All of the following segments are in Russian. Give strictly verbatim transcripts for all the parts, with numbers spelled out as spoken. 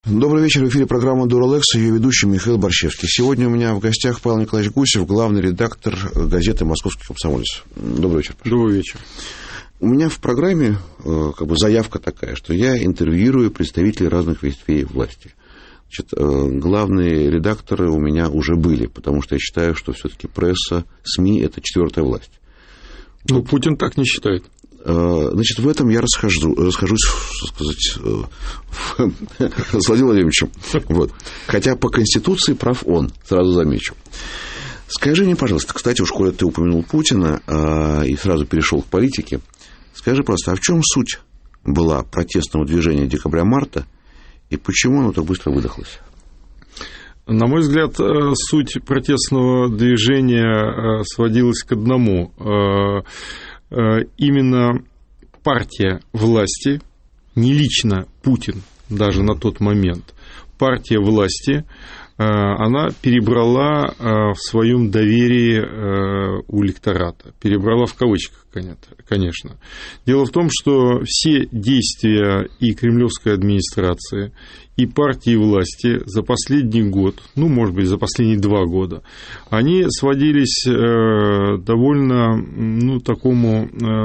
Добрый вечер, в эфире программа «Дуралекс», ее ведущий Михаил Борщевский. Сегодня у меня в гостях Павел Николаевич Гусев, главный редактор газеты «Московский комсомолец». Добрый вечер. Добрый вечер. У меня в программе как бы заявка такая, что я интервьюирую представителей разных ветвей власти. Значит, главные редакторы у меня уже были, потому что я считаю, что все-таки пресса, СМИ – это четвертая власть. Ну, вот. Путин так не считает. Значит, в этом я расхожу, расхожусь, так сказать, с Владимиром Владимировичем. Вот. Хотя по Конституции прав он, сразу замечу. Скажи мне, пожалуйста, кстати, уж коли ты упомянул Путина а, и сразу перешел к политике, скажи, пожалуйста, а в чем суть была протестного движения декабря-марта и почему оно так быстро выдохлось? На мой взгляд, суть протестного движения сводилась к одному. Именно партия власти, не лично Путин даже на тот момент, партия власти, она перебрала в своем доверии у электората. Перебрала в кавычках, конечно. Дело в том, что все действия и кремлевской администрации, и партии власти за последний год, ну, может быть, за последние два года, они сводились довольно, ну, такому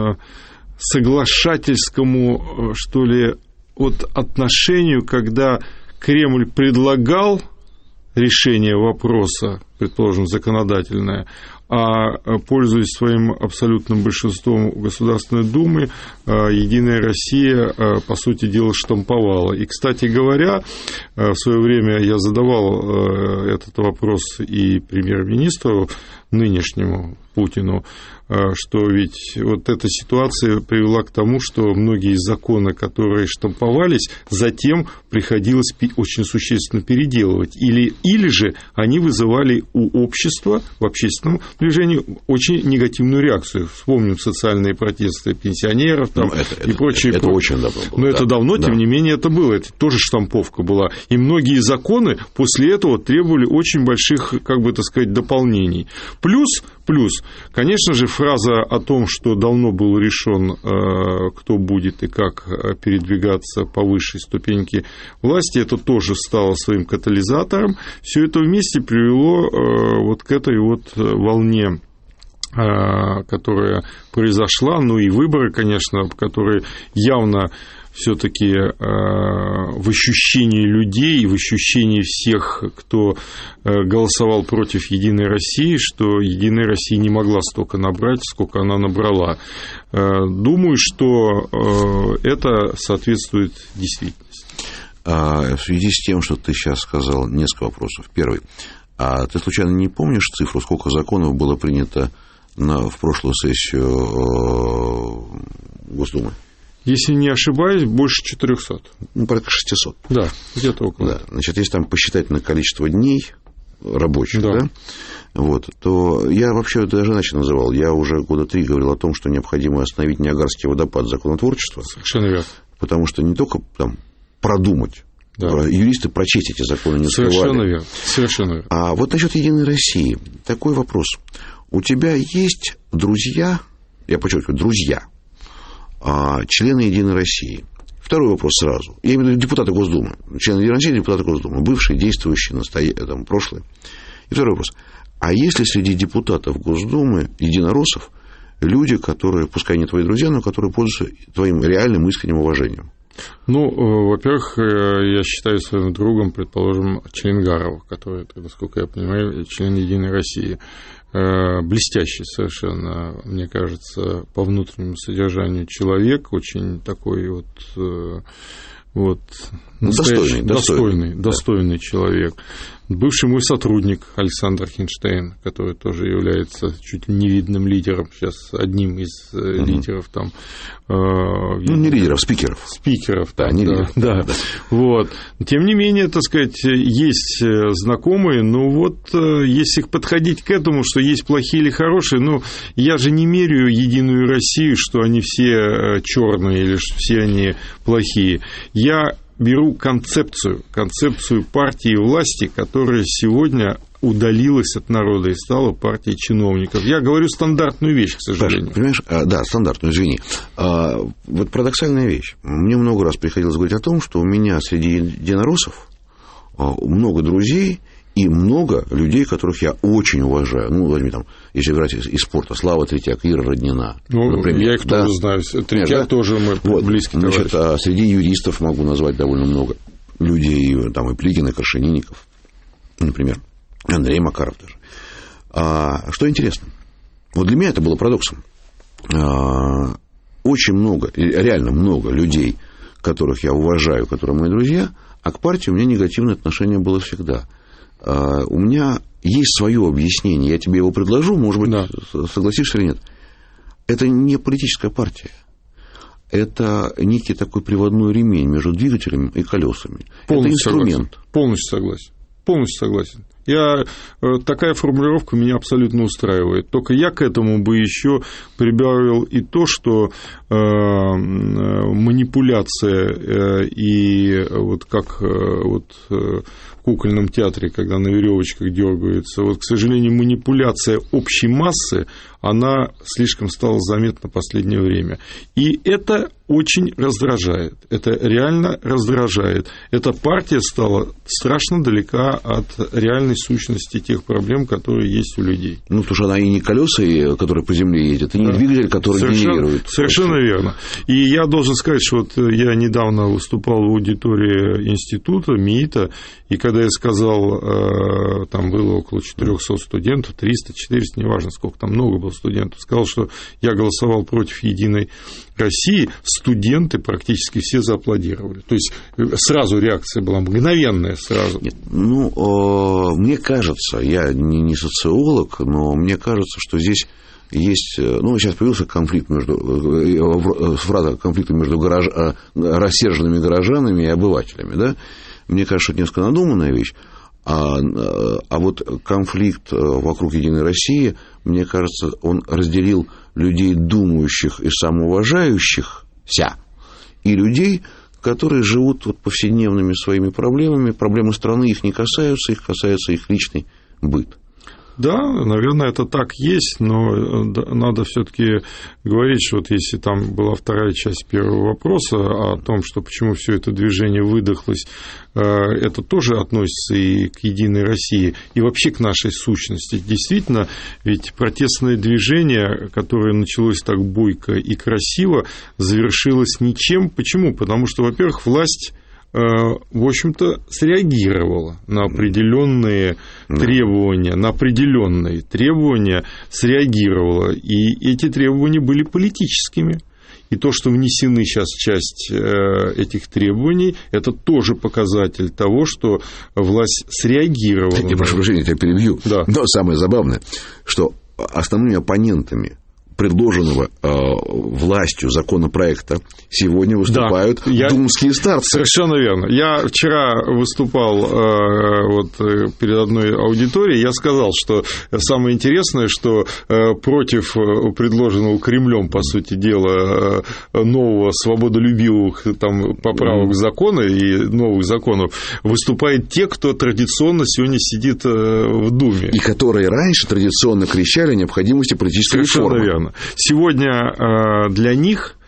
соглашательскому, что ли, от отношению, когда Кремль предлагал решение вопроса, предположим, законодательное, а, пользуясь своим абсолютным большинством Государственной Думы, Единая Россия, по сути дела, штамповала. И, кстати говоря, в свое время я задавал этот вопрос и премьер-министру нынешнему Путину, что ведь вот эта ситуация привела к тому, что многие из законов, которые штамповались, затем приходилось очень существенно переделывать. Или, или же они вызывали у общества в общественном движении очень негативную реакцию. Вспомним социальные протесты пенсионеров там, это, и прочее. Это, это очень давно было. Но да. это давно, да. Тем не менее, это было. Это тоже штамповка была. И многие законы после этого требовали очень больших, как бы так сказать, дополнений. Плюс, плюс, конечно же, фраза о том, что давно был решен, кто будет и как передвигаться по высшей ступеньке власти, это тоже стало своим катализатором. Все это вместе привело вот к этой вот волне, которая произошла, ну и выборы, конечно, которые явно все-таки в ощущении людей, в ощущении всех, кто голосовал против Единой России, что Единая Россия не могла столько набрать, сколько она набрала. Думаю, что это соответствует действительности. В связи с тем, что ты сейчас сказал, несколько вопросов. Первый. А ты случайно не помнишь цифру, сколько законов было принято на, в прошлую сессию Госдумы? Если не ошибаюсь, больше четырехсот. Ну, порядка шестисот. Да, где-то около. Да. Значит, если там посчитать на количество дней рабочих, да. Да, вот, то я вообще даже иначе называл. Я уже года три говорил о том, что необходимо остановить Ниагарский водопад законотворчества. Совершенно верно. Потому что не только там продумать, да. Юристы прочесть эти законы не успевали. Совершенно верно. Совершенно верно. А вот насчет Единой России. Такой вопрос. У тебя есть друзья, я подчеркиваю, друзья, члены Единой России. Второй вопрос сразу. Я имею в виду депутаты Госдумы. Члены Единой России, депутаты Госдумы. Бывшие, действующие, настоящие, там, прошлые. И второй вопрос. А есть ли среди депутатов Госдумы, единороссов, люди, которые, пускай не твои друзья, но которые пользуются твоим реальным искренним уважением? Ну, во-первых, я считаю своим другом, предположим, Челенгарова, который, насколько я понимаю, член Единой России. Блестящий совершенно, мне кажется, по внутреннему содержанию человек, очень такой вот, вот достойный, достойный, достойный, достойный человек. Бывший мой сотрудник Александр Хинштейн, который тоже является чуть ли не видным лидером, сейчас одним из угу. лидеров там. Э, ну, не лидеров, спикеров. Спикеров, да, там, не да, лидеров. Да, да. Вот. Тем не менее, так сказать, есть знакомые, но вот если подходить к этому, что есть плохие или хорошие, ну, я же не меряю Единую Россию, что они все черные или что все они плохие. Я беру концепцию, концепцию партии власти, которая сегодня удалилась от народа и стала партией чиновников. Я говорю стандартную вещь, к сожалению. Паш, понимаешь, да, стандартную, извини. Вот парадоксальная вещь. Мне много раз приходилось говорить о том, что у меня среди единороссов много друзей и много людей, которых я очень уважаю. Ну, возьми там, если брать из спорта, Слава Третьяк, Ира Роднина. Ну, например, я их да? тоже знаю. Третьяк да? тоже мы вот, близкий товарищ. Значит, среди юристов могу назвать довольно много людей, там и Плигин, и Крашенинников, например, Андрей Макаров даже. А, что интересно, вот для меня это было парадоксом. А, очень много, реально много людей, которых я уважаю, которые мои друзья, а к партии у меня негативное отношение было всегда. У меня есть свое объяснение, я тебе его предложу, может быть, да. согласишься или нет. Это не политическая партия. Это некий такой приводной ремень между двигателем и колесами. Полностью это инструмент. Согласен. Полностью согласен. Полностью согласен. Я, такая формулировка меня абсолютно устраивает. Только я к этому бы еще прибавил и то, что э, манипуляция э, и вот как э, вот, э, в кукольном театре, когда на веревочках дергаются, вот, к сожалению, манипуляция общей массы, она слишком стала заметна в последнее время. И это очень раздражает. Это реально раздражает. Эта партия стала страшно далека от реальной сущности тех проблем, которые есть у людей. Ну, потому что она и не колеса, которые по земле ездят, и не да. двигатель, который совершенно, генерирует. Совершенно верно. И я должен сказать, что вот я недавно выступал в аудитории института МИИТа, и когда я сказал, там было около четырехсот студентов, триста, четыреста, неважно, сколько там много было студентов, сказал, что я голосовал против «Единой России», студенты практически все зааплодировали. То есть сразу реакция была мгновенная сразу. Нет, ну, э, мне кажется, я не, не социолог, но мне кажется, что здесь есть, ну, сейчас появился конфликт между, фраза конфликта между гараж, рассерженными горожанами и обывателями, да? Мне кажется, что это несколько надуманная вещь. А, а вот конфликт вокруг «Единой России», мне кажется, он разделил людей, думающих и самоуважающихся, и людей, которые живут вот повседневными своими проблемами. Проблемы страны их не касаются, их касается их личный быт. Да, наверное, это так есть, но надо все-таки говорить, что вот если там была вторая часть первого вопроса о том, что почему все это движение выдохлось, это тоже относится и к «Единой России», и вообще к нашей сущности. Действительно, ведь протестное движение, которое началось так бойко и красиво, завершилось ничем. Почему? Потому что, во-первых, власть, в общем-то, среагировала на определенные требования, на определенные требования среагировала, и эти требования были политическими. И то, что внесены сейчас часть этих требований, это тоже показатель того, что власть среагировала. Я прошу прощения, я тебя перебью. Да. Но самое забавное, что основными оппонентами предложенного э, властью законопроекта сегодня выступают да, я... думские старцы. Совершенно верно. Я вчера выступал э, вот, перед одной аудиторией, я сказал, что самое интересное, что э, против предложенного Кремлем, по сути дела, э, нового свободолюбивых там, поправок mm. закона и новых законов выступают те, кто традиционно сегодня сидит э, в Думе. И которые раньше традиционно кричали о необходимости политической Совершенно реформы. Верно. Сегодня для них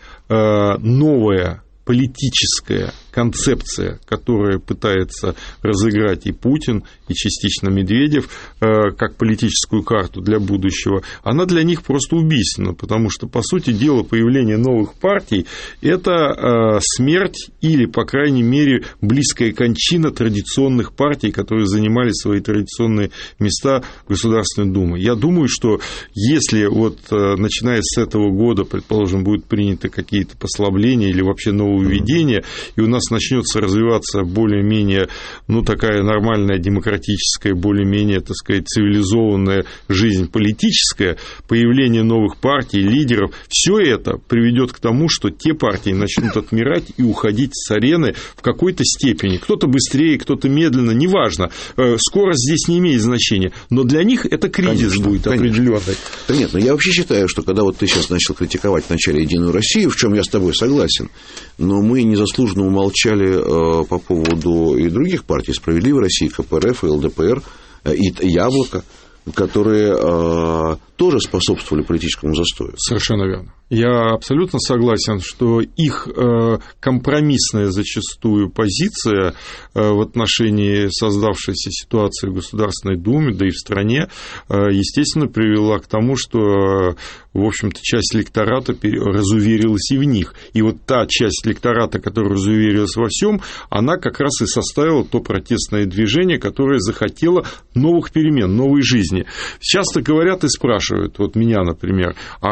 новая политическая концепция, которую пытается разыграть и Путин, и частично Медведев, как политическую карту для будущего, она для них просто убийственна, потому что, по сути дела, появление новых партий – это смерть или, по крайней мере, близкая кончина традиционных партий, которые занимали свои традиционные места в Государственной Думе. Я думаю, что если вот, начиная с этого года, предположим, будут приняты какие-то послабления или вообще нововведения, и у нас начнется развиваться более-менее, ну, такая нормальная демократическая, более-менее, так сказать, цивилизованная жизнь политическая, появление новых партий, лидеров, все это приведет к тому, что те партии начнут отмирать и уходить с арены в какой-то степени. Кто-то быстрее, кто-то медленно, неважно. Скорость здесь не имеет значения, но для них это кризис конечно, будет определенный. Да нет, но я вообще считаю, что когда вот ты сейчас начал критиковать вначале «Единую Россию», в чем я с тобой согласен, но мы незаслуженно умолчали по поводу и других партий, «Справедливой России», ка пэ эр эф и эл дэ пэ эр, и яблоко, которые э, тоже способствовали политическому застою. Совершенно верно. Я абсолютно согласен, что их компромиссная зачастую позиция в отношении создавшейся ситуации в Государственной Думе, да и в стране, естественно, привела к тому, что, в общем-то, часть электората разуверилась и в них. И вот та часть электората, которая разуверилась во всем, она как раз и составила то протестное движение, которое захотело новых перемен, новой жизни. Часто говорят и спрашивают, вот меня, например,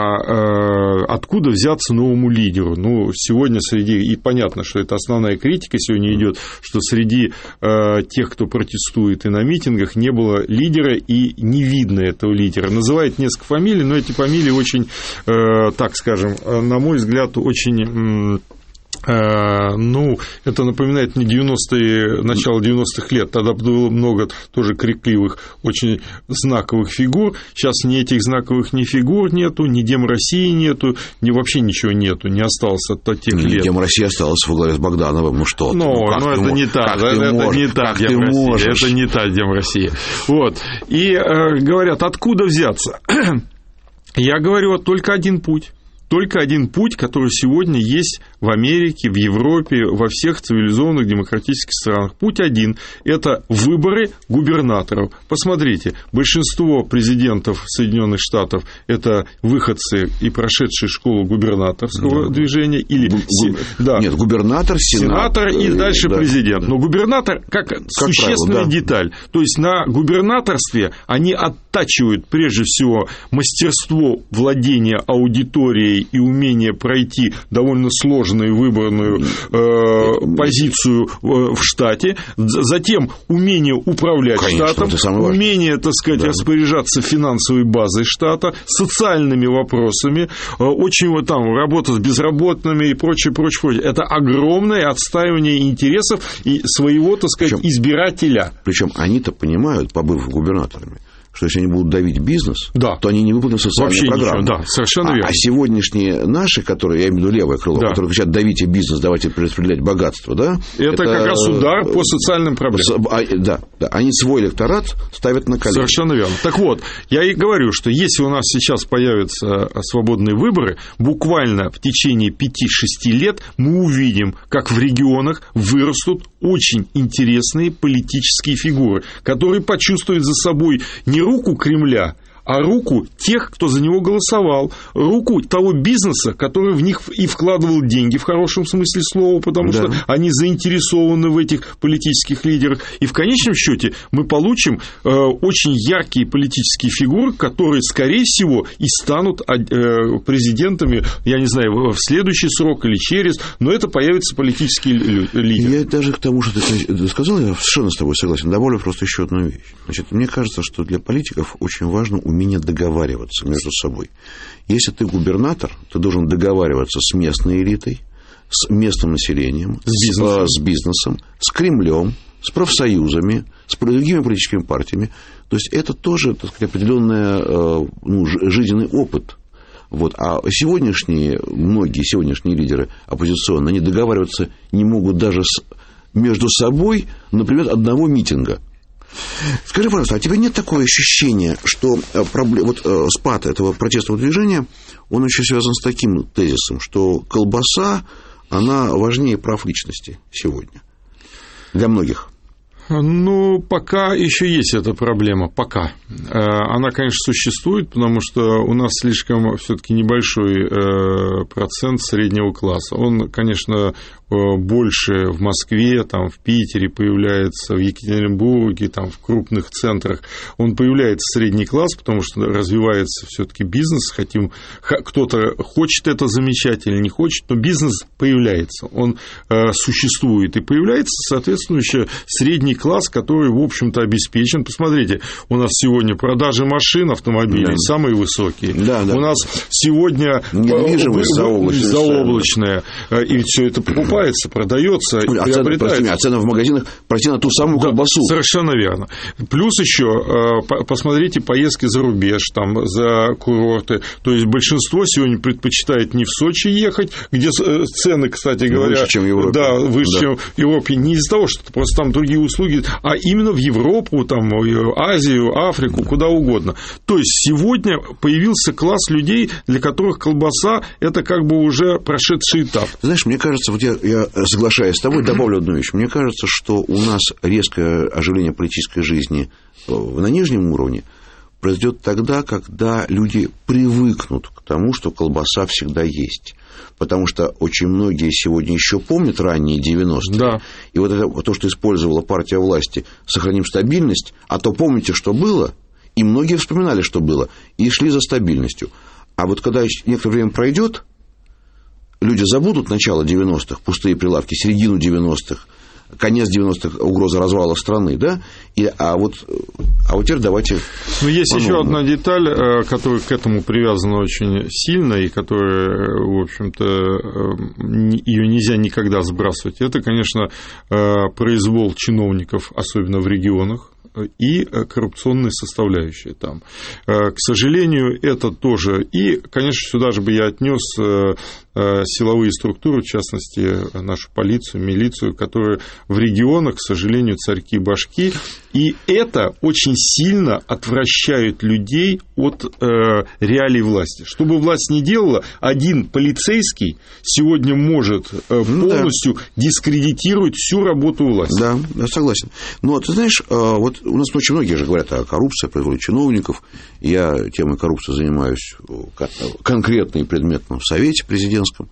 а откуда взяться новому лидеру? Ну, сегодня среди, и понятно, что это основная критика сегодня идет, что среди э, тех, кто протестует и на митингах, не было лидера и не видно этого лидера. Называют несколько фамилий, но эти фамилии очень, э, так скажем, на мой взгляд, очень... Ну, это напоминает мне девяностые, начало девяностых лет. Тогда было много тоже крикливых, очень знаковых фигур. Сейчас ни этих знаковых ни фигур нету, ни Дем России нету, ни вообще ничего нету, не осталось от тех лет. Дем России осталась во главе с Богдановым, ну что ты, ну, ну, ну это не та, это, это не та Дем России, это не та Дем России. Вот. И э, говорят, откуда взяться? Я говорю, только один путь. Только один путь, который сегодня есть в Америке, в Европе, во всех цивилизованных демократических странах. Путь один – это выборы губернаторов. Посмотрите, большинство президентов Соединенных Штатов – это выходцы и прошедшие школу губернаторского да. движения. Или... Гу- да. Нет, губернатор, сенатор, сенатор и дальше да. президент. Но губернатор как, как существенная правило, да. деталь. То есть на губернаторстве они оттачивают прежде всего мастерство владения аудиторией и умение пройти довольно сложную выборную э, позицию в штате, затем умение управлять Конечно, штатом, умение, так сказать, да. распоряжаться финансовой базой штата, социальными вопросами, э, очень вот там работа с безработными и прочее, прочее, прочее. Это огромное отстаивание интересов и своего, так сказать, причем, избирателя. Причем они-то понимают, побыв губернаторами, что если они будут давить бизнес, да. то они не выполнят социальные Вообще программы. Ничего, да, совершенно верно. А, а сегодняшние наши, которые, я имею в виду левое крыло, да. которые кричат «давите бизнес, давайте перераспределять богатство», да? Это, это как раз удар по социальным проблемам. Да, да, они свой электорат ставят на колени. Совершенно верно. Так вот, я и говорю, что если у нас сейчас появятся свободные выборы, буквально в течение пяти-шести лет мы увидим, как в регионах вырастут очень интересные политические фигуры, которые почувствуют за собой не руку Кремля, а руку тех, кто за него голосовал, руку того бизнеса, который в них и вкладывал деньги в хорошем смысле слова, потому да. что они заинтересованы в этих политических лидерах. И в конечном счете мы получим э, очень яркие политические фигуры, которые, скорее всего, и станут э, президентами, я не знаю, в следующий срок или через, но это появится политический лидер. Я даже к тому, что ты сказал, я совершенно с тобой согласен. Добавлю просто еще одну вещь. Значит, мне кажется, что для политиков очень важно уметь умение договариваться между собой. Если ты губернатор, ты должен договариваться с местной элитой, с местным населением, с бизнесом, с, с, бизнесом, с Кремлем, с профсоюзами, с другими политическими партиями. То есть это тоже, так сказать, определенный ну, жизненный опыт. Вот. А сегодняшние, многие сегодняшние лидеры оппозиционные, они договариваться не могут даже с, между собой, например, одного митинга. Скажи, пожалуйста, а у тебя нет такого ощущения, что проблема, вот, спад этого протестного движения, он еще связан с таким тезисом, что колбаса, она важнее прав личности сегодня для многих? Ну, пока еще есть эта проблема, пока. Она, конечно, существует, потому что у нас слишком все-таки небольшой процент среднего класса. Он, конечно, больше в Москве, там, в Питере появляется, в Екатеринбурге, там, в крупных центрах. Он появляется средний класс, потому что развивается все-таки бизнес. Хотим, кто-то хочет это замечать или не хочет, но бизнес появляется, он существует, и появляется соответствующий средний класс, который, в общем-то, обеспечен. Посмотрите, у нас сегодня продажи машин, автомобилей да. самые высокие. Да, да. У нас сегодня недвижимость заоблачная. заоблачная, и все это покупают покупается, продается, а цены, прости, а цены в магазинах, прости, на ту самую да, колбасу. Совершенно верно. Плюс еще посмотрите поездки за рубеж, там, за курорты. То есть большинство сегодня предпочитает не в Сочи ехать, где цены, кстати говоря, выше, чем в Европе. Да, выше, да. чем в Европе. Не из-за того, что просто там другие услуги, а именно в Европу, там, в Азию, Африку, да. куда угодно. То есть сегодня появился класс людей, для которых колбаса – это как бы уже прошедший этап. Знаешь, мне кажется, вот я, я соглашаясь с тобой, добавлю одну вещь. Мне кажется, что у нас резкое оживление политической жизни на нижнем уровне произойдет тогда, когда люди привыкнут к тому, что колбаса всегда есть. Потому что очень многие сегодня еще помнят ранние девяностые. Да. И вот это то, что использовала партия власти, сохраним стабильность, а то помните, что было, и многие вспоминали, что было, и шли за стабильностью. А вот когда некоторое время пройдет, люди забудут начало девяностых, пустые прилавки, середину девяностых, конец девяностых, угроза развала страны, да, и, а, вот, а вот теперь давайте... Но есть еще одна деталь, которая к этому привязана очень сильно, и которая, в общем-то, ее нельзя никогда сбрасывать. Это, конечно, произвол чиновников, особенно в регионах, и коррупционные составляющие там. К сожалению, это тоже. И, конечно, сюда же бы я отнес силовые структуры, в частности, нашу полицию, милицию, которые в регионах, к сожалению, царьки-башки. И это очень сильно отвращает людей от реалий власти. Что бы власть ни делала, один полицейский сегодня может полностью ну, да. дискредитировать всю работу власти. Да, я согласен. Но ты знаешь, вот у нас очень многие же говорят о коррупции, о произволе чиновников. Я темой коррупции занимаюсь конкретно и предметно в Совете президентском.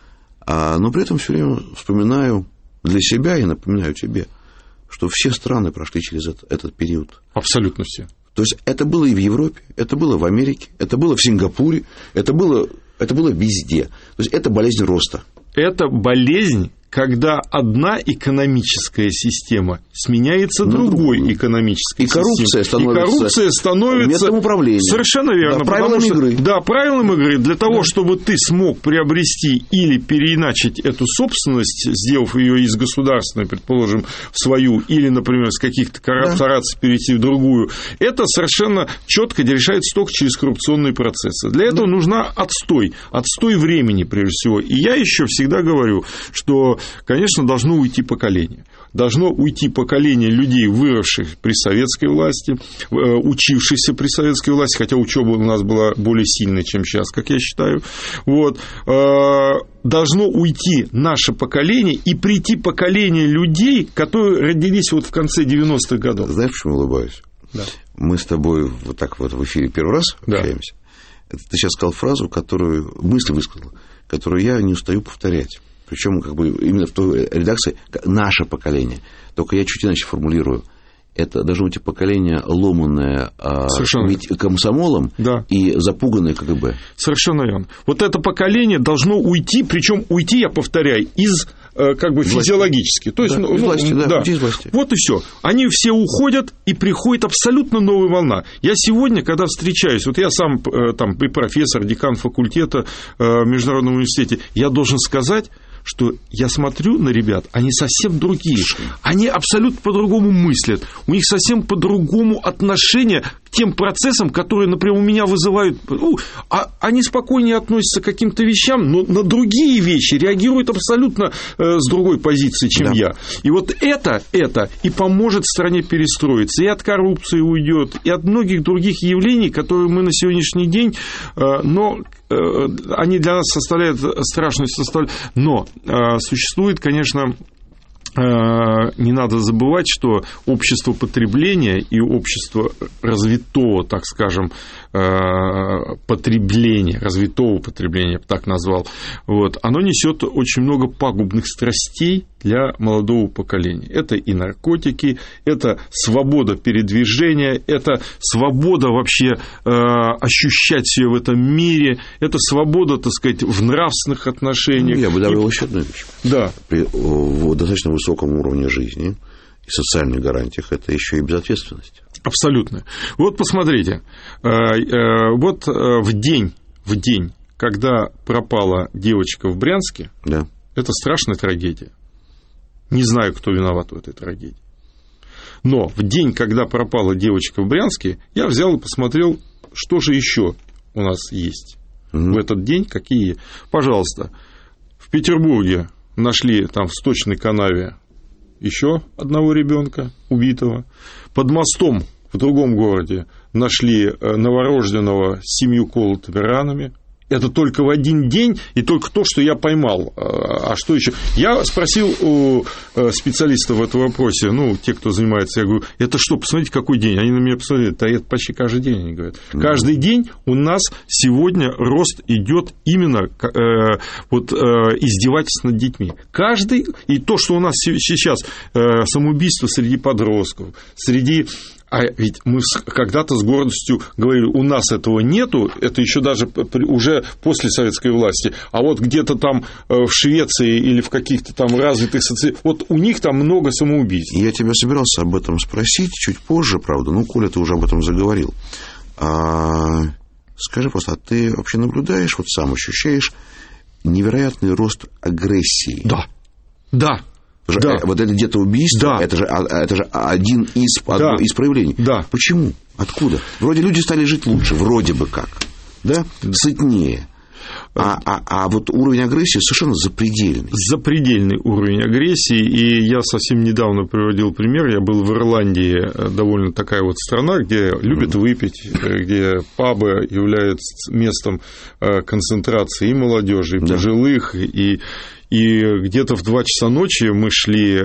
Но при этом все время вспоминаю для себя и напоминаю тебе, что все страны прошли через этот, этот период. Абсолютно все. То есть это было и в Европе, это было в Америке, это было в Сингапуре, это было, это было везде. То есть это болезнь роста. Это болезнь, когда одна экономическая система сменяется ну, другой другую. экономической и коррупция системой. Становится и коррупция становится методом управления. Совершенно верно. Да, правилами что, игры. Да, правилами игры. Для того, да. чтобы ты смог приобрести или переиначить эту собственность, сделав ее из государственной, предположим, в свою, или, например, с каких-то корпораций да. перейти в другую, это совершенно четко решается только через коррупционные процессы. Для этого да. нужна отстой. Отстой времени, прежде всего. И я еще всегда говорю, что конечно, должно уйти поколение. Должно уйти поколение людей, выросших при советской власти, учившихся при советской власти, хотя учеба у нас была более сильной, чем сейчас, как я считаю. Вот. Должно уйти наше поколение и прийти поколение людей, которые родились вот в конце девяностых годов. Знаешь, почему улыбаюсь? Да. Мы с тобой вот так вот в эфире первый раз общаемся. Да. Ты сейчас сказал фразу, которую, мысль высказал, которую я не устаю повторять. Причем как бы именно в той редакции наше поколение. Только я чуть иначе формулирую. Это должно быть поколение, ломанное комсомолом да. и запуганное КГБ. Совершенно верно. Вот это поколение должно уйти, причем уйти, я повторяю, из как бы физиологически. То есть, да, ну, из власти, да, да, из власти. Вот и все. Они все уходят, и приходит абсолютно новая волна. Я сегодня, когда встречаюсь, вот я сам там профессор, декан факультета в Международном университете, я должен сказать, что я смотрю на ребят, они совсем другие, они абсолютно по-другому мыслят, у них совсем по-другому отношение к тем процессам, которые, например, у меня вызывают... Ну, а они спокойнее относятся к каким-то вещам, но на другие вещи реагируют абсолютно э, с другой позиции, чем да. я. И вот это, это и поможет стране перестроиться, и от коррупции уйдет, и от многих других явлений, которые мы на сегодняшний день, э, но... они для нас составляют страшную составляющую. Но существует, конечно, не надо забывать, что общество потребления и общество развитого, так скажем, потребления, развитого потребления, я бы так назвал, вот, оно несет очень много пагубных страстей для молодого поколения. Это и наркотики, это свобода передвижения, это свобода вообще э, ощущать себя в этом мире, это свобода, так сказать, в нравственных отношениях. Ну, я бы добавил и... еще одну вещь. Да. При в достаточно высоком уровне жизни и социальных гарантиях это еще и безответственность. Абсолютно. Вот посмотрите, вот в день, в день, когда пропала девочка в Брянске, да. Это страшная трагедия. Не знаю, кто виноват в этой трагедии. Но в день, когда пропала девочка в Брянске, я взял и посмотрел, что же еще у нас есть mm-hmm. в этот день, какие. Пожалуйста, в Петербурге нашли там в сточной канаве еще одного ребенка убитого. Под мостом в другом городе нашли новорожденного с семью колотыми ранами. Это только в один день, и только то, что я поймал. А что еще? Я спросил у специалистов в этом вопросе, ну, те, кто занимается, я говорю, это что, посмотрите, какой день? Они на меня посмотрели, да это почти каждый день, они говорят. Mm-hmm. Каждый день у нас сегодня рост идет именно э, вот, э, издевательств над детьми. Каждый, и то, что у нас сейчас э, самоубийство среди подростков, среди... А ведь мы когда-то с гордостью говорили, у нас этого нету, это еще даже уже после советской власти, а вот где-то там в Швеции или в каких-то там развитых социальных, вот у них там много самоубийств. Я тебя собирался об этом спросить чуть позже, правда, ну, Коля, ты уже об этом заговорил. А, скажи просто, а ты вообще наблюдаешь, вот сам ощущаешь невероятный рост агрессии? Да, да. Да. Вот это где-то убийство, да. это, же, это же один из, да. из проявлений. Да. Почему? Откуда? Вроде люди стали жить лучше, вроде бы как, да? Сытнее. А, а, а вот уровень агрессии совершенно запредельный. Запредельный уровень агрессии. И я совсем недавно приводил пример. Я был в Ирландии, довольно такая вот страна, где любят mm-hmm. выпить, где пабы являются местом концентрации и молодежи, и пожилых, да. и И где-то в два часа ночи мы шли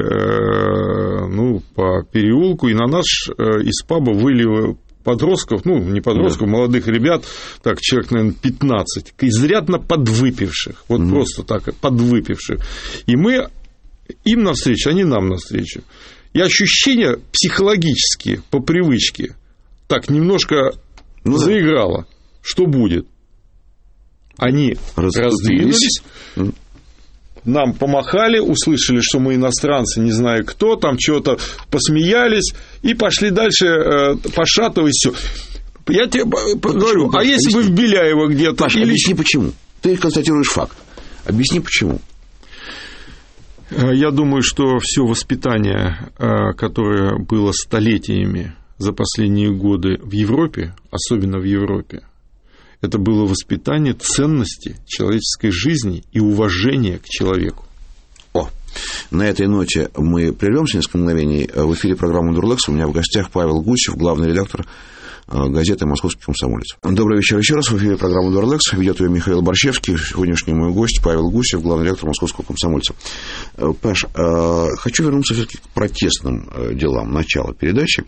ну, по переулку, и на нас из паба выли подростков, ну, не подростков, да. молодых ребят, так, человек, наверное, пятнадцать, изрядно подвыпивших, вот mm-hmm. просто так, подвыпивших. И мы им навстречу, они нам навстречу. И ощущение психологические, по привычке, так, немножко ну, заиграло. Да. Что будет? Они раздвинулись, mm-hmm. нам помахали, услышали, что мы иностранцы, не знаю кто, там что-то посмеялись и пошли дальше, э, пошатываясь. Все. Я тебе почему, говорю, а если объясни. Бы в Беляево где-то... Паша, или... объясни, почему. Ты констатируешь факт. Объясни, почему. Я думаю, что все воспитание, которое было столетиями за последние годы в Европе, особенно в Европе, это было воспитание ценности человеческой жизни и уважения к человеку. О, на этой ноте мы прервемся несколько мгновений. В эфире программы «Дурлекс». У меня в гостях Павел Гусев, главный редактор газеты «Московский комсомолец». Добрый вечер еще раз. В эфире программы «Дурлекс». Ведет ее Михаил Борщевский. Сегодняшний мой гость Павел Гусев, главный редактор «Московского комсомольца». Паш, хочу вернуться все-таки к протестным делам начала передачи.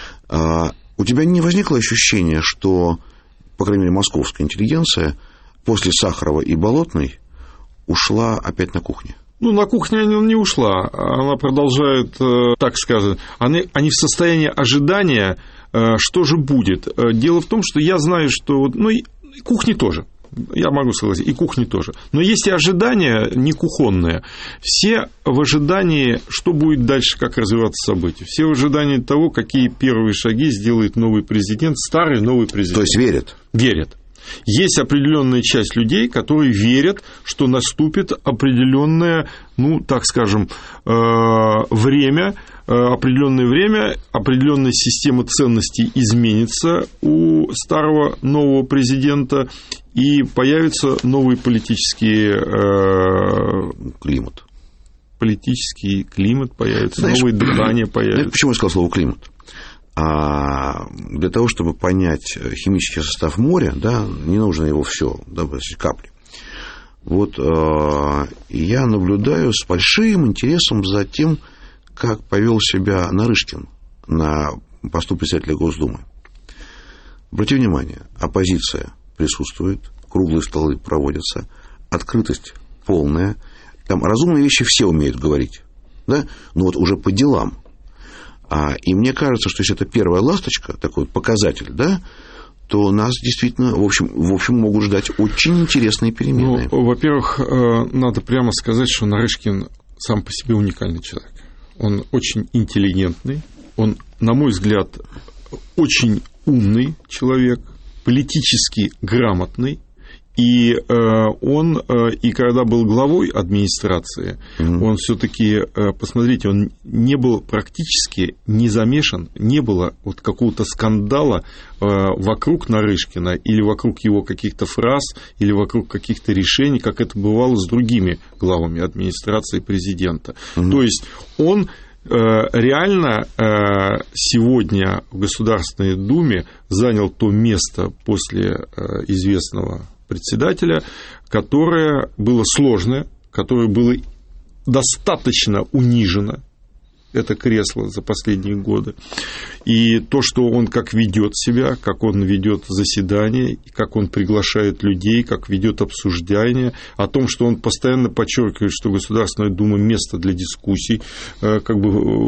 У тебя не возникло ощущения, что, по крайней мере, московская интеллигенция после Сахарова и Болотной ушла опять на кухню? Ну, на кухню она не ушла. Она продолжает, так сказать, они, они в состоянии ожидания, что же будет. Дело в том, что я знаю, что... Ну, и кухни тоже. Я могу согласиться, и кухни тоже. Но есть и ожидания не кухонные. Все в ожидании, что будет дальше, как развиваться события. Все в ожидании того, какие первые шаги сделает новый президент, старый новый президент. То есть верят? Верят. Есть определенная часть людей, которые верят, что наступит определенное, ну, так скажем, время, определенное время, определенная система ценностей изменится у старого нового президента, и появится новый политический климат. Политический климат появится, знаешь, новые дыхания появятся. Почему я сказал слово «климат»? А для того, чтобы понять химический состав моря, да, не нужно его все, да, капли. Вот э, я наблюдаю с большим интересом за тем, как повел себя Нарышкин на посту председателя Госдумы. Обрати внимание, оппозиция присутствует, круглые столы проводятся, открытость полная. Там разумные вещи все умеют говорить, да, но вот уже по делам. А, и мне кажется, что если это первая ласточка, такой вот показатель, да, то нас действительно, в общем, в общем, могут ждать очень интересные перемены. Ну, во-первых, надо прямо сказать, что Нарышкин сам по себе уникальный человек. Он очень интеллигентный, он, на мой взгляд, очень умный человек, политически грамотный И он, и когда был главой администрации, mm-hmm. он все-таки, посмотрите, он не был практически не замешан, не было вот какого-то скандала вокруг Нарышкина или вокруг его каких-то фраз, или вокруг каких-то решений, как это бывало с другими главами администрации президента. Mm-hmm. То есть он реально сегодня в Государственной Думе занял то место после известного председателя, которое было сложное, которое было достаточно унижено, это кресло за последние годы. И то, что он как ведет себя, как он ведет заседания, как он приглашает людей, как ведет обсуждения, о том, что он постоянно подчеркивает, что Государственная Дума место для дискуссий, как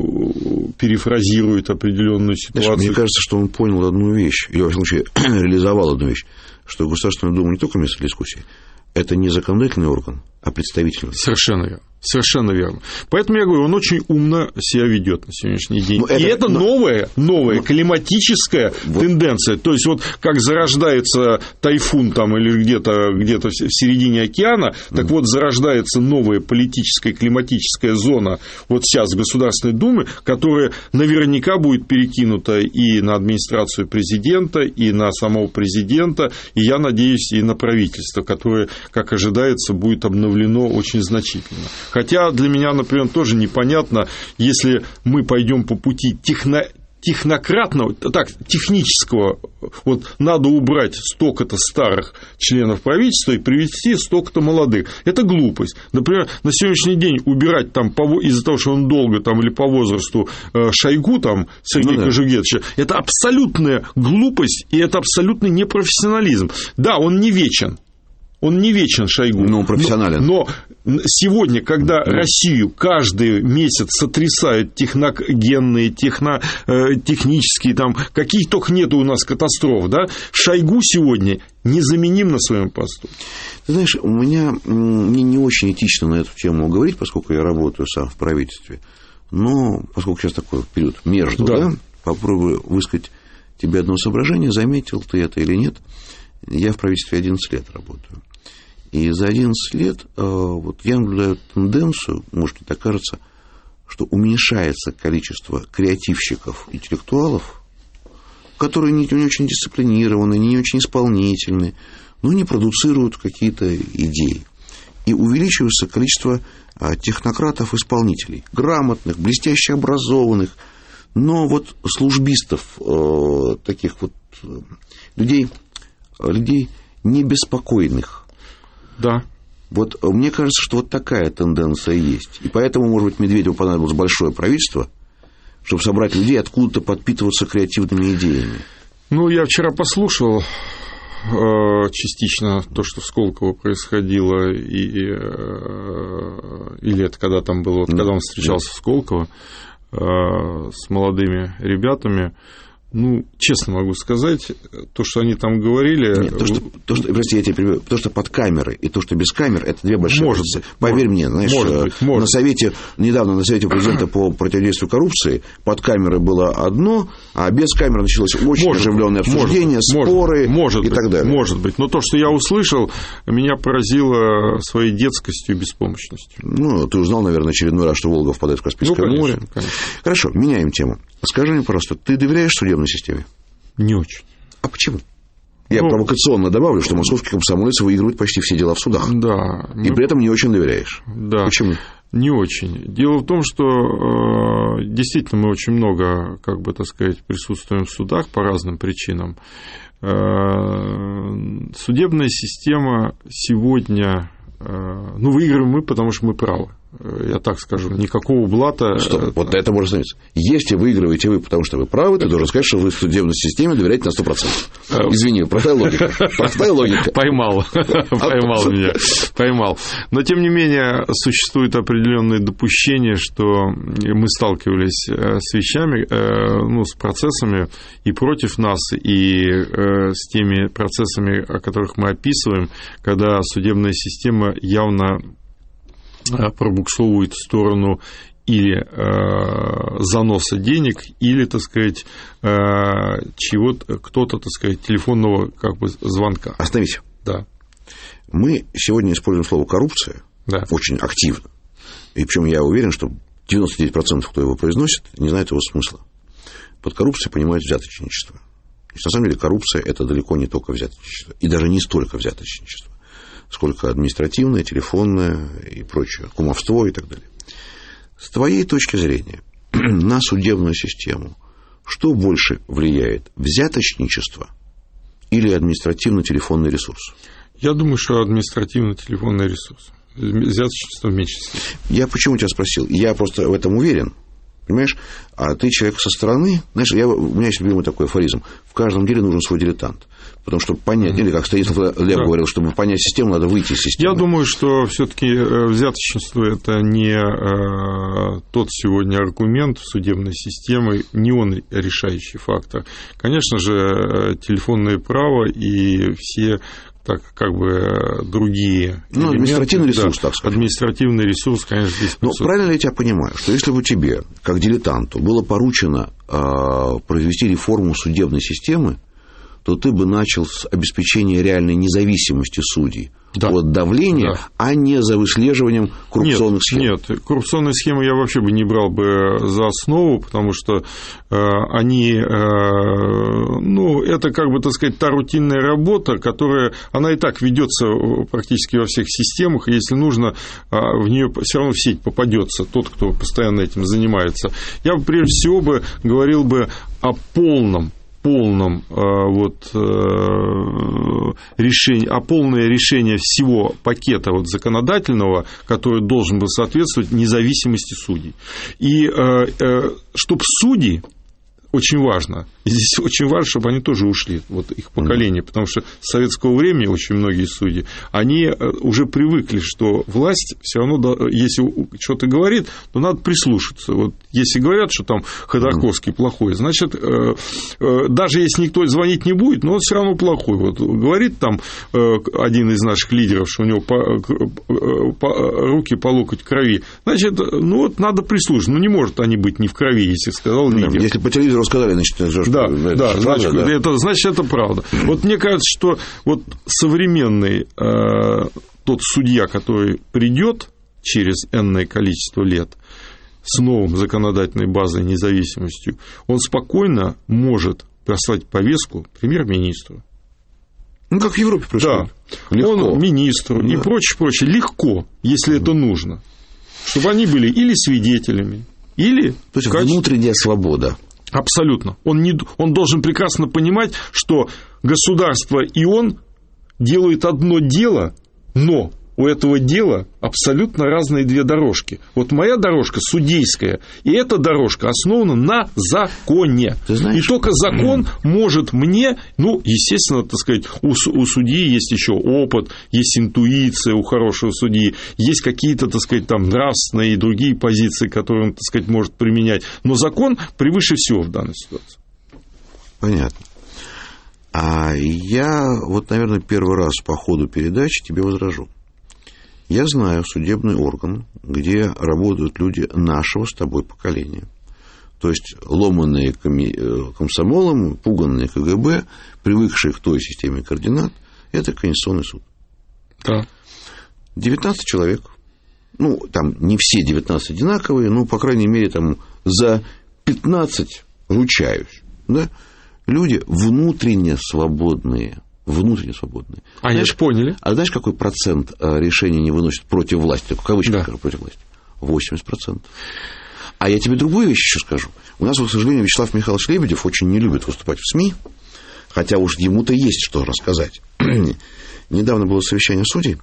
бы перефразирует определенную ситуацию. Знаешь, мне кажется, что он понял одну вещь, или, во всяком случае, реализовал одну вещь, что Государственная Дума не только место для дискуссий, это не законодательный орган, а представительный. Совершенно верно. Совершенно верно. Поэтому я говорю, он очень умно себя ведет на сегодняшний день. Но и это, это новая, новая но... климатическая вот. тенденция. То есть, вот как зарождается тайфун там, или где-то, где-то в середине океана, mm. так вот зарождается новая политическая климатическая зона вот сейчас в Государственной Думе, которая наверняка будет перекинута и на администрацию президента, и на самого президента, и, я надеюсь, и на правительство, которое, как ожидается, будет обновлено очень значительно. Хотя для меня, например, тоже непонятно, если мы пойдем по пути техно... технократного, так, технического, вот надо убрать столько-то старых членов правительства и привести столько-то молодых. Это глупость. Например, на сегодняшний день убирать там из-за того, что он долго там или по возрасту Шойгу, там, Сергея ну, да. Кожугетовича, это абсолютная глупость и это абсолютный непрофессионализм. Да, он не вечен. Он не вечен, Шойгу. Но он профессионален. Но, но сегодня, когда mm. Россию каждый месяц сотрясают техногенные, техно, э, технические, там, каких только нету у нас катастроф, да, Шойгу сегодня незаменим на своем посту. Ты знаешь, у меня, мне не очень этично на эту тему говорить, поскольку я работаю сам в правительстве, но поскольку сейчас такой период между, да. Да, попробую высказать тебе одно соображение, заметил ты это или нет. Я в правительстве одиннадцать лет работаю. И за одиннадцать лет вот, я наблюдаю тенденцию, может, мне так кажется, что уменьшается количество креативщиков, интеллектуалов, которые не, не очень дисциплинированы, не очень исполнительны, но не продуцируют какие-то идеи. И увеличивается количество технократов-исполнителей, грамотных, блестяще образованных, но вот службистов, таких вот людей, людей небеспокойных. Да. Вот мне кажется, что вот такая тенденция есть. И поэтому, может быть, Медведеву понадобилось большое правительство, чтобы собрать людей, откуда-то подпитываться креативными идеями. Ну, я вчера послушал э, частично то, что в Сколково происходило, и, э, или это когда там было, вот, да, когда он встречался да. в Сколково э, с молодыми ребятами. Ну, честно могу сказать, то, что они там говорили... Нет, то, что, то, что, прости, я тебя перебью, то, что под камерой и то, что без камер, это две большие может разницы. Быть, Поверь может, мне, знаешь, может быть, может. на совете, недавно на совете президента по противодействию коррупции под камерой было одно, а без камеры началось очень может оживленное обсуждение, может, споры может и быть, так далее. Может быть, но то, что я услышал, меня поразило своей детскостью и беспомощностью. Ну, ты узнал, наверное, очередной раз, что Волга впадает в Каспийское ну, конечно, море. Конечно. Хорошо, меняем тему. Скажи мне, пожалуйста, ты доверяешь судебной системе? Не очень. А почему? Я ну, провокационно добавлю, что московский комсомолец выигрывает почти все дела в судах. Да. И мы... при этом не очень доверяешь. Да. Почему? Не очень. Дело в том, что э, действительно мы очень много, как бы так сказать, присутствуем в судах по разным причинам. Э, судебная система сегодня... Э, ну, выигрываем мы, потому что мы правы. Я так скажу, никакого блата... Стоп, вот это можно становиться. Если выигрываете вы, потому что вы правы, ты должен сказать, что вы в судебной системе доверяете на сто процентов. Извини, простая логика. Простая логика. Поймал. Поймал меня. Поймал. Но, тем не менее, существует определенные допущения, что мы сталкивались с вещами, ну, с процессами и против нас, и с теми процессами, о которых мы описываем, когда судебная система явно пробуксовывает в сторону или э, заноса денег, или, так сказать, э, чего-то, кто-то, так сказать, телефонного как бы звонка. Остановись. Да. Мы сегодня используем слово «коррупция» да. очень активно. И причем я уверен, что девяносто девять процентов, кто его произносит, не знает его смысла. Под коррупцией понимают взяточничество. То есть, на самом деле, коррупция – это далеко не только взяточничество. И даже не столько взяточничество, сколько административное, телефонное и прочее, кумовство и так далее. С твоей точки зрения, на судебную систему, что больше влияет, взяточничество или административно-телефонный ресурс? Я думаю, что административно-телефонный ресурс. Взяточничество в меньшей степени. Я почему тебя спросил? Я просто в этом уверен. Понимаешь? А ты человек со стороны. Знаешь, я, у меня есть любимый такой афоризм. В каждом деле нужен свой дилетант. Потому что понять, mm-hmm. или как Станислав Лев да. говорил, чтобы понять систему, надо выйти из системы. Я думаю, что все-таки взяточничество – это не тот сегодня аргумент судебной системы, не он решающий фактор. Конечно же, телефонное право и все так как бы другие ну, административный ресурс, да, так сказать. Административный ресурс, конечно, здесь. Но правильно ли я тебя понимаю, что если бы тебе, как дилетанту, было поручено э, произвести реформу судебной системы, то ты бы начал с обеспечения реальной независимости судей да. от давления, да. а не за выслеживанием коррупционных нет, схем? Нет, коррупционные схемы я вообще бы не брал бы за основу, потому что э, они, э, ну, это, как бы, так сказать, та рутинная работа, которая, она и так ведется практически во всех системах, и если нужно, э, в нее все равно в сеть попадется тот, кто постоянно этим занимается. Я бы, прежде всего, бы говорил бы о полном полном вот, решении, а полное решение всего пакета вот, законодательного, который должен был соответствовать независимости судей. И чтобы судьи, очень важно, и здесь очень важно, чтобы они тоже ушли, вот их поколение, потому что с советского времени очень многие судьи, они уже привыкли, что власть все равно, если что-то говорит, то надо прислушаться. Вот если говорят, что там Ходорковский плохой, значит, даже если никто звонить не будет, но он все равно плохой. Вот говорит там один из наших лидеров, что у него по, по, руки по локоть в крови, значит, ну вот надо прислушаться. Ну не может они быть не в крови, если сказал лидер. Если по телевизору сказали, значит, это да, это да, значит, правда, да. Это, значит, это правда. Вот мне кажется, что вот современный э, тот судья, который придет через энное количество лет с новым законодательной базой, независимостью, он спокойно может послать повестку премьер-министру. Ну, как в Европе происходит. Да. Легко. Он министру да. и прочее, прочее. Легко, если это нужно. Чтобы они были или свидетелями, или... То есть качестве... внутренняя свобода. Абсолютно. Он, не, он должен прекрасно понимать, что государство и он делают одно дело, но у этого дела абсолютно разные две дорожки. Вот моя дорожка судейская, и эта дорожка основана на законе. И только закон может мне, ну, естественно, так сказать, у, у судьи есть еще опыт, есть интуиция у хорошего судьи, есть какие-то, так сказать, там нравственные и другие позиции, которые он, так сказать, может применять. Но закон превыше всего в данной ситуации. Понятно. А я вот, наверное, первый раз по ходу передачи тебе возражу. Я знаю судебный орган, где работают люди нашего с тобой поколения. То есть ломанные комсомолом, пуганные КГБ, привыкшие к той системе координат, это Конституционный суд. Да. девятнадцать человек. Ну, там не все девятнадцать одинаковые, но, по крайней мере, там за пятнадцать ручаюсь. Да? Люди внутренне свободные. Внутренне свободные. А знаешь, поняли. А знаешь, какой процент решений не выносят против власти? В кавычках да. скажу, против власти. восемьдесят процентов. А я тебе другую вещь еще скажу. У нас, вот, к сожалению, Вячеслав Михайлович Лебедев очень не любит выступать в СМИ, хотя уж ему-то есть что рассказать. Недавно было совещание судей,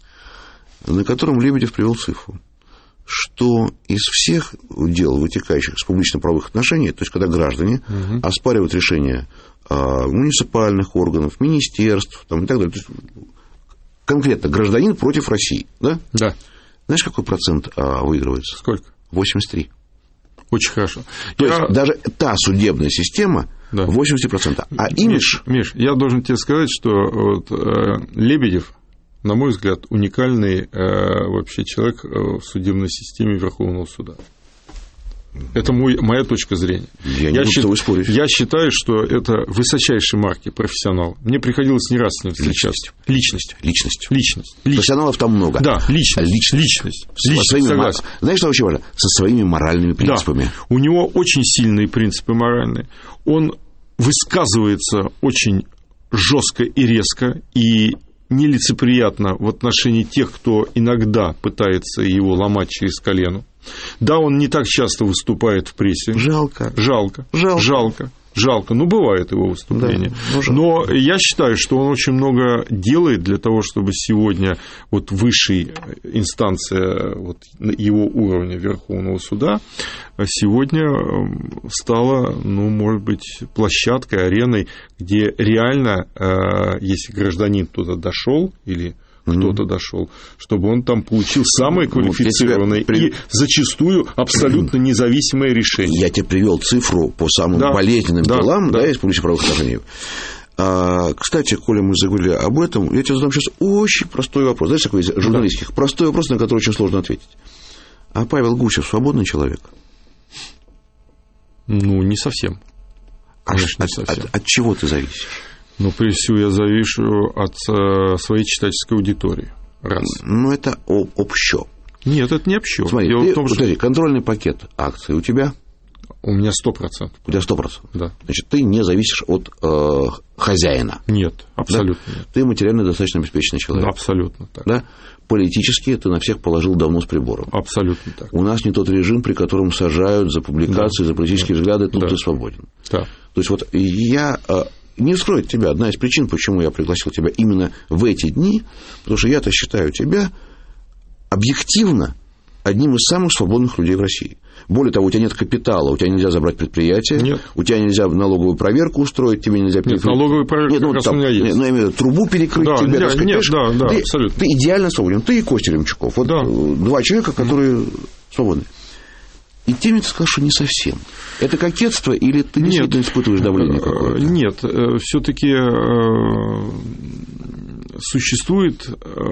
на котором Лебедев привел цифру, что из всех дел, вытекающих из публично-правовых отношений, то есть когда граждане угу. оспаривают решения муниципальных органов, министерств там, и так далее, то есть конкретно гражданин против России, да? Да. Знаешь, какой процент а, выигрывается? Сколько? восемьдесят три. Очень хорошо. То я... есть даже та судебная система да. восемьдесят процентов. А имидж... Миш, Миш, я должен тебе сказать, что вот, э, Лебедев, на мой взгляд, уникальный э, вообще человек в судебной системе Верховного суда. Это мой, моя точка зрения. Я не буду с тобой спорить. Я считаю, что это высочайшей марки профессионал. Мне приходилось не раз с ним встречаться. Личность. Личность. Личность. Личность. Профессионалов там много. Да, личность. Личность. Личность. Личность. Своими, Согласен. знаешь, что очень важно? Со своими моральными принципами. Да. У него очень сильные принципы моральные. Он высказывается очень жестко и резко, и нелицеприятно в отношении тех, кто иногда пытается его ломать через колено. Да, он не так часто выступает в прессе. Жалко. Жалко. Жалко. Жалко. Жалко. Ну, бывает его выступление. Да, ну, но я считаю, что он очень много делает для того, чтобы сегодня вот высшая инстанция вот его уровня Верховного суда сегодня стала, ну, может быть, площадкой, ареной, где реально, если гражданин туда дошел или кто-то дошел, чтобы он там получил самое квалифицированное ну, и зачастую абсолютно независимое решение. Я тебе привел цифру по самым да, болезненным да, делам да. Да, из публичных правоохранения. А, кстати, коли мы заговорили об этом, я тебе задам сейчас очень простой вопрос. Знаешь, такой из журналистских. Да. Простой вопрос, на который очень сложно ответить. А Павел Гусев свободный человек? Ну, не совсем. Конечно, от, не совсем. От, от чего ты зависишь? Ну, прежде всего, я завишу от своей читательской аудитории. Раз. Ну, это об, общо. Нет, это не общо. Смотри, Дело ты, в том, что... подожди, контрольный пакет акций у тебя? У меня сто процентов. У тебя сто процентов? Да. Значит, ты не зависишь от э, хозяина? Нет, абсолютно да? нет. Ты материально достаточно обеспеченный человек? Да, абсолютно так. Да? Политически ты на всех положил давно с прибором? Абсолютно так. У нас не тот режим, при котором сажают за публикации, да. за политические да. взгляды, тут да. ты свободен. Да. То есть, вот я... Не вскроет тебя одна из причин, почему я пригласил тебя именно в эти дни, потому что я-то считаю тебя объективно одним из самых свободных людей в России. Более того, у тебя нет капитала, у тебя нельзя забрать предприятие, нет. у тебя нельзя налоговую проверку устроить, тебе нельзя... Нет, налоговую проверку нет, ну, как там, у меня есть. Ну, я имею в виду, трубу перекрыть да, тебе, нет, так сказать, нет, да, да, ты, абсолютно. Ты идеально свободен, ты и Костя Ремчуков. Вот да. два человека, которые mm. свободны. И тем ты сказал, что не совсем. Это кокетство или ты действительно нет, испытываешь давление какое-то? Нет, все-таки существует...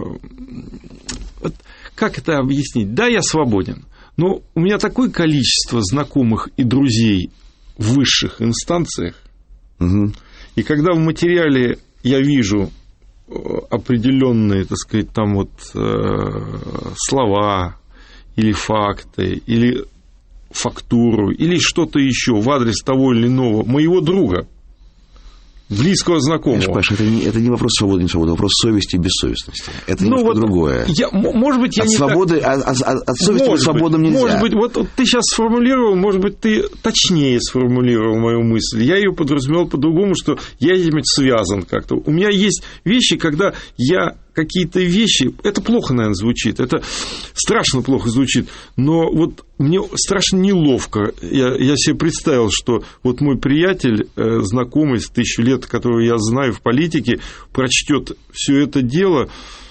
Как это объяснить? Да, я свободен, но у меня такое количество знакомых и друзей в высших инстанциях, угу. и когда в материале я вижу определенные, так сказать, там вот слова или факты, или фактуру, или что-то еще в адрес того или иного моего друга, близкого знакомого. Знаешь, Паша, это не, это не вопрос свободы, не свободы, вопрос совести и бессовестности. Это ну, немножко вот другое. Я, может быть, я от не свободы, так... от, от, от совести быть свободным нельзя. Может быть, вот, вот ты сейчас сформулировал, может быть, ты точнее сформулировал мою мысль. Я ее подразумевал по-другому, что я этим связан как-то. У меня есть вещи, когда я какие-то вещи... Это плохо, наверное, звучит, это страшно плохо звучит, но вот мне страшно неловко. Я, я себе представил, что вот мой приятель, знакомый с тысячу лет, которого я знаю в политике, прочтет все это дело.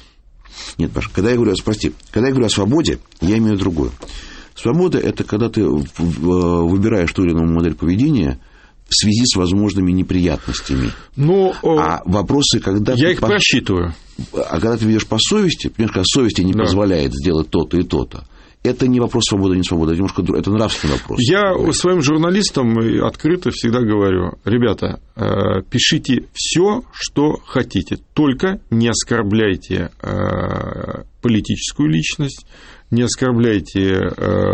Нет, Паша, когда я говорю, прости, когда я говорю о свободе, я имею другое. Свобода – это когда ты выбираешь ту или иную модель поведения в связи с возможными неприятностями. Но, а вопросы, когда я ты их по... просчитываю. А когда ты ведешь по совести, понимаешь, когда совесть тебе не да. позволяет сделать то-то и то-то, это не вопрос свободы, не свободы, это немножко это нравственный вопрос. Я своим журналистам открыто всегда говорю: ребята, пишите все, что хотите, только не оскорбляйте политическую личность, не оскорбляйте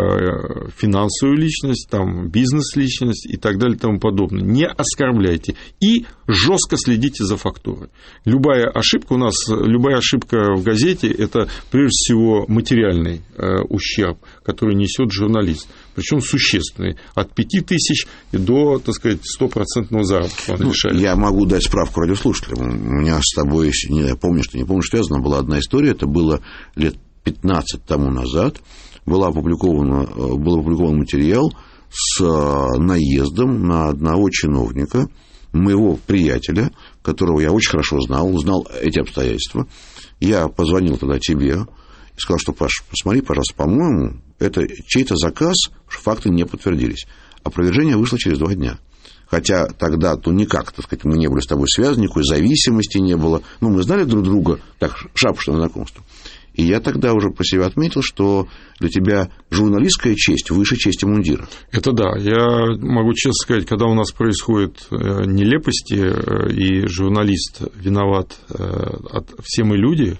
финансовую личность, там, бизнес-личность и так далее и тому подобное. Не оскорбляйте. И жестко следите за фактурой. Любая ошибка у нас, любая ошибка в газете – это, прежде всего, материальный ущерб, который несет журналист. Причем существенный. От пяти тысяч до, так сказать, стопроцентного заработка. Ну, я могу дать справку радиослушателям. У меня с тобой, не помнишь, ты не помнишь, связано, была одна история. Это было лет пятнадцать тому назад. Была опубликована, был опубликован материал с наездом на одного чиновника, моего приятеля, которого я очень хорошо знал, знал эти обстоятельства. Я позвонил тогда тебе и сказал, что, Паш, посмотри, пожалуйста, по-моему, это чей-то заказ, факты не подтвердились. Опровержение вышло через два дня. Хотя тогда, то никак, так сказать, мы не были с тобой связаны, никакой зависимости не было. Ну, мы знали друг друга, так, шапочное знакомство. И я тогда уже про себя отметил, что для тебя журналистская честь выше чести мундира. Это да. Я могу честно сказать, когда у нас происходят нелепости, и журналист виноват, все мы люди,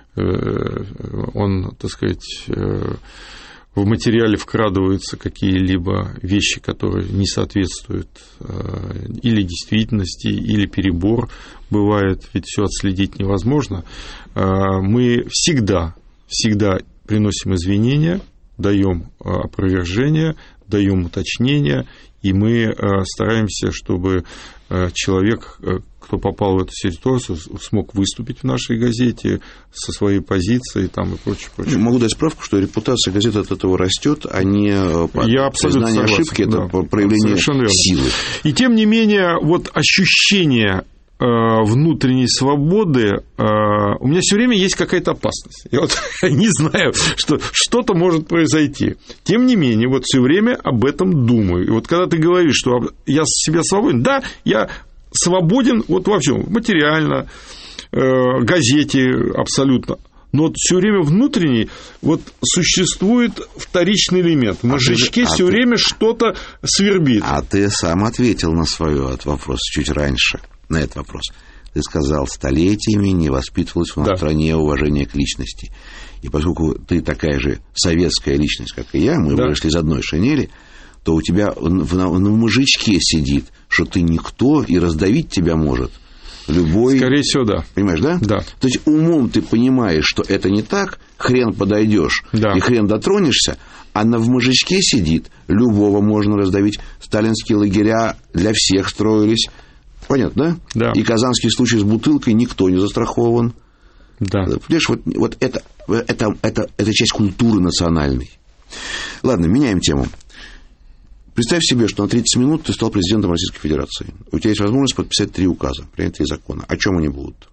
он, так сказать, в материале вкрадываются какие-либо вещи, которые не соответствуют или действительности, или перебор бывает, ведь все отследить невозможно. Мы всегда, всегда приносим извинения, даем опровержение, даем уточнения, и мы стараемся, чтобы человек, кто попал в эту ситуацию, смог выступить в нашей газете со своей позицией там, и прочее, прочее. Могу дать справку, что репутация газеты от этого растет, а не Я признание ошибки, да, это проявление силы. И тем не менее, вот ощущение внутренней свободы, у меня все время есть какая-то опасность. Я вот не знаю, что что-то может произойти. Тем не менее, вот все время об этом думаю. И вот когда ты говоришь, что я себя свободен, да, я свободен вот во всем, материально, газете абсолютно. Но вот все время внутренний вот существует вторичный элемент. В мозжечке а все ты... время что-то свербит. А ты сам ответил на свой вопрос чуть раньше. На этот вопрос. Ты сказал, столетиями не воспитывалось у нас да. в стране уважение к личности. И поскольку ты такая же советская личность, как и я, мы да. вышли из одной шинели, то у тебя в, в, на мужичке сидит, что ты никто, и раздавить тебя может любой... Скорее всего, да. Понимаешь, да? Да. То есть умом ты понимаешь, что это не так, хрен подойдешь да. и хрен дотронешься, а на в мужичке сидит, любого можно раздавить. Сталинские лагеря для всех строились. Понятно, да? Да. И казанский случай с бутылкой никто не застрахован. Да. Понимаешь, вот, вот это, это, это, это часть культуры национальной. Ладно, меняем тему. Представь себе, что на тридцать минут ты стал президентом Российской Федерации. У тебя есть возможность подписать три указа, принять три закона. О чем они будут?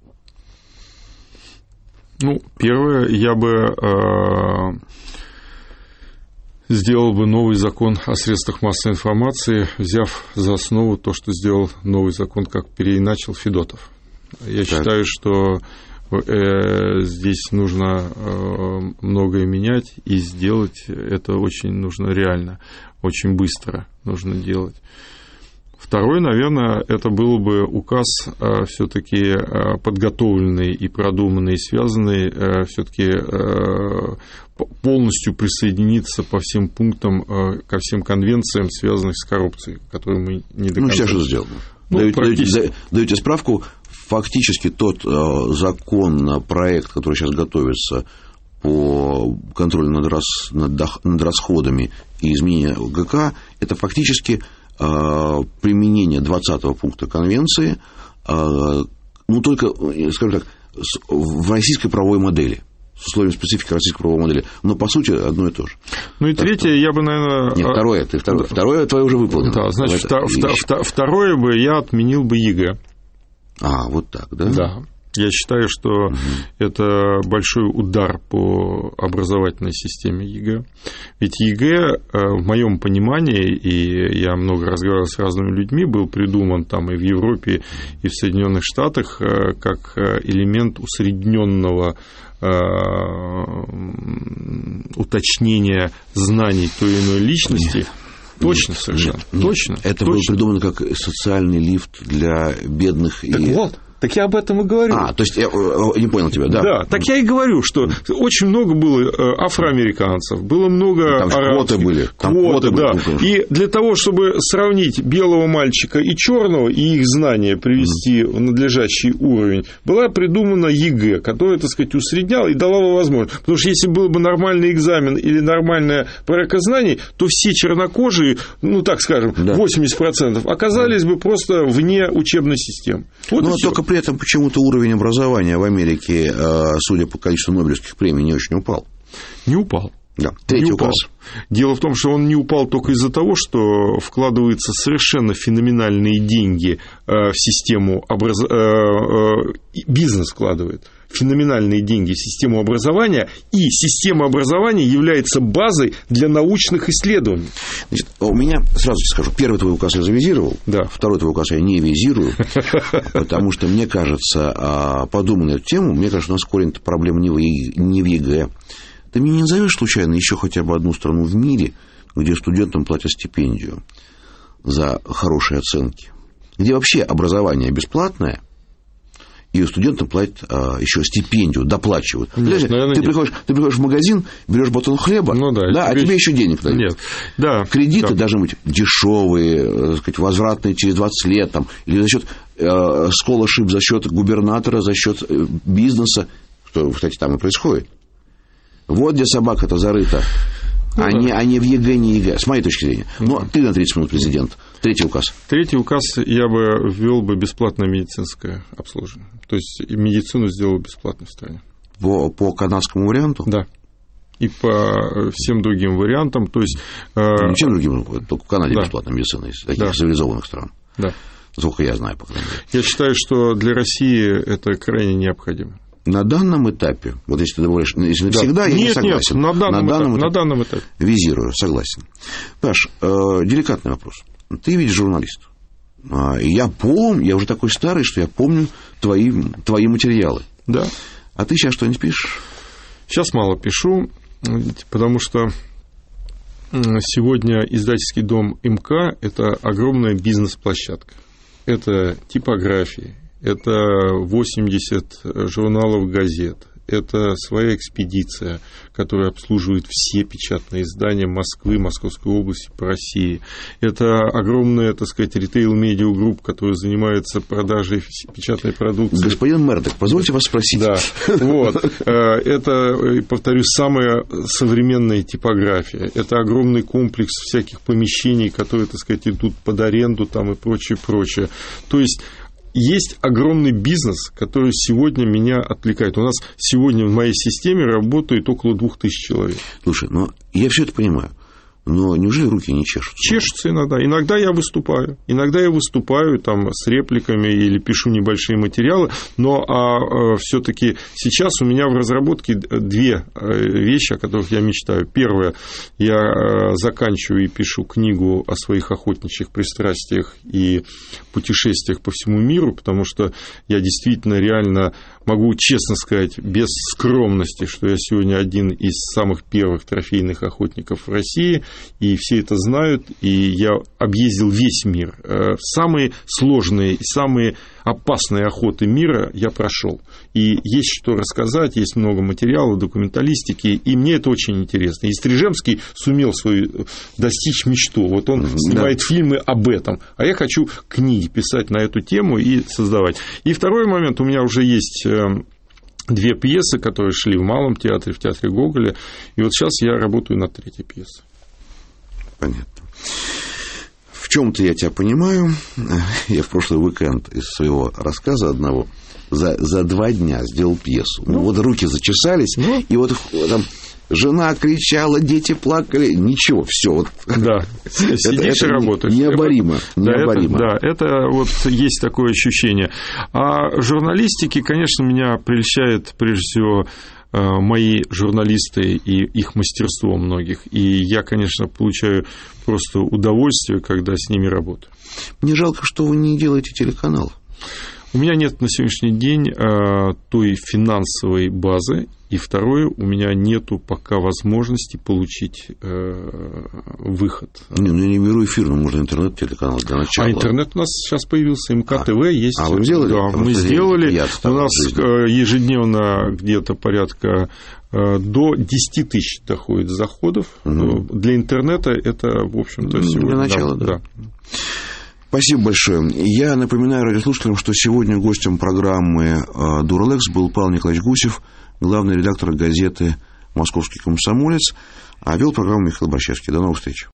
Ну, первое, я бы э, сделал бы новый закон о средствах массовой информации, взяв за основу то, что сделал новый закон, как переиначил Федотов. Я так. считаю, что э, здесь нужно э, многое менять, и сделать это очень нужно реально, очень быстро нужно делать. Второй, наверное, это был бы указ э, все-таки э, подготовленный и продуманный, и связанный, э, все-таки э, полностью присоединиться по всем пунктам, э, ко всем конвенциям, связанных с коррупцией, которые мы не до конца... Ну, сейчас что сделано. Ну, даете, даете, даете справку, фактически тот э, закон, проект, который сейчас готовится по контролю над, рас, над, над расходами и изменению ГК, это фактически применение двадцатого пункта конвенции, ну, только, скажем так, в российской правовой модели, с условием специфики российской правовой модели, но, по сути, одно и то же. Ну, и так третье, что... я бы, наверное... Нет, второе, ты второе, второе твое уже выполнено. Да, значит, это... втор... второе бы я отменил бы ЕГЭ. А, вот так, да? Да. Я считаю, что угу. это большой удар по образовательной системе ЕГЭ. Ведь ЕГЭ, в моем понимании, и я много разговаривал с разными людьми, был придуман там и в Европе, и в Соединенных Штатах как элемент усредненного уточнения знаний той или иной личности. Нет. Точно, нет, совершенно. Нет, точно. Нет. Это точно. было придумано как социальный лифт для бедных. Так и... вот. Так я об этом и говорю. А, то есть я не понял тебя, да? Да, так я и говорю, что очень много было афроамериканцев, было много там арабских. Квоты были. Там квоты, квоты да. были. И для того, чтобы сравнить белого мальчика и черного, и их знания привести mm. в надлежащий уровень, была придумана ЕГЭ, которая, так сказать, усредняла и дала бы возможность. Потому что если был бы нормальный экзамен или нормальная проверка знаний, то все чернокожие, ну, так скажем, да. восемьдесят процентов оказались бы просто вне учебной системы. Вот но только при этом почему-то уровень образования в Америке, судя по количеству нобелевских премий, не очень упал. Не упал. Да. Третий не указ. Упал. Дело в том, что он не упал только из-за того, что вкладываются совершенно феноменальные деньги в систему, образ... бизнес вкладывает. феноменальные деньги в систему образования, и система образования является базой для научных исследований. Значит, у меня, сразу скажу, первый твой указ я завизировал, да. Второй твой указ я не визирую, потому что, мне кажется, подумай на эту тему, мне кажется, у нас корень проблем не в ЕГЭ. Ты мне не назовешь случайно еще хотя бы одну страну в мире, где студентам платят стипендию за хорошие оценки, где вообще образование бесплатное, и студентам платят а, еще стипендию, доплачивают. Нет, ты, приходишь, ты приходишь в магазин, берешь батон хлеба, ну, да, да, тебе... а тебе еще денег дают. Нет. Да, кредиты да. должны быть дешевые, так сказать, возвратные через двадцать лет, там, или за счет э, scholarship, за счет губернатора, за счет э, бизнеса, что, кстати, там и происходит. Вот где собака-то зарыта. Ну, а, да. не, а не в ЕГЭ, не ЕГЭ, с моей точки зрения. Ну, ты на тридцать минут президент. Третий указ. Третий указ я бы ввел бы бесплатное медицинское обслуживание. То есть медицину сделал бесплатной в стране. По, по канадскому варианту? Да. И по всем другим вариантам. То есть, ну, не всем другим, только в Канаде да. бесплатная медицина из таких да. цивилизованных стран. Да. Сколько я знаю, по крайней мере. Я считаю, что для России это крайне необходимо. На данном этапе, вот если ты говоришь, если да. всегда, я нет, не согласен. Нет, на данном, на данном, этапе, этапе, на данном этапе. Визирую, согласен. Паш, э, деликатный вопрос. Ты ведь журналист. И я помню, я уже такой старый, что я помню твои, твои материалы. Да. А ты сейчас что-нибудь пишешь? Сейчас мало пишу, потому что сегодня издательский дом МК – это огромная бизнес-площадка. Это типографии. Это восемьдесят журналов, газет. Это своя экспедиция, которая обслуживает все печатные издания Москвы, Московской области, по России. Это огромная, так сказать, ритейл-медиа-групп, которая занимается продажей печатной продукции. Господин Мердок, позвольте вас спросить. Да, вот. Это, повторюсь, самая современная типография. Это огромный комплекс всяких помещений, которые, так сказать, идут под аренду там и прочее, прочее. То есть есть огромный бизнес, который сегодня меня отвлекает. У нас сегодня в моей системе работает около двух тысяч человек. Слушай, ну я все это понимаю, но неужели руки не чешутся? Чешутся иногда. Иногда я выступаю. Иногда я выступаю там, с репликами или пишу небольшие материалы, но а, все-таки сейчас у меня в разработке две вещи, о которых я мечтаю. Первое, я заканчиваю и пишу книгу о своих охотничьих пристрастиях и путешествиях по всему миру, потому что я действительно реально могу честно сказать, без скромности, что я сегодня один из самых первых трофейных охотников в России, и все это знают, и я объездил весь мир. Самые сложные, самые опасные охоты мира я прошел. И есть что рассказать, есть много материала, документалистики, и мне это очень интересно. И Стрижемский сумел свою достичь мечту. Вот он снимает да. фильмы об этом, а я хочу книги писать на эту тему и создавать. И второй момент, у меня уже есть две пьесы, которые шли в Малом театре, в театре Гоголя, и вот сейчас я работаю над третьей пьесой. Понятно. В чем-то я тебя понимаю. Я в прошлый уикенд из своего рассказа одного за, за два дня сделал пьесу. Ну, вот руки зачесались, ну, и вот там жена кричала, дети плакали, ничего, все. Вот. Да, сидишь и работаешь. Необоримо. необоримо. Да, это, да, это вот есть такое ощущение. А журналистики, конечно, меня прельщает прежде всего мои журналисты и их мастерство многих. И я, конечно, получаю просто удовольствие, когда с ними работаю. Мне жалко, что вы не делаете телеканал. У меня нет на сегодняшний день той финансовой базы. И второе, у меня нету пока возможности получить э, выход. Не, ну я не беру эфир, но можно интернет-телеканал для начала. А интернет у нас сейчас появился, МК-ТВ а, есть. А вы сделали? Да, мы сделали. У нас ежедневно где-то порядка до десять тысяч доходит заходов. Угу. Для интернета это, в общем-то, всего. Для начала, да. да. Спасибо большое. Я напоминаю радиослушателям, что сегодня гостем программы «Дуралекс» был Павел Николаевич Гусев, главный редактор газеты «Московский комсомолец», а вел программу Михаил Борщевский. До новых встреч.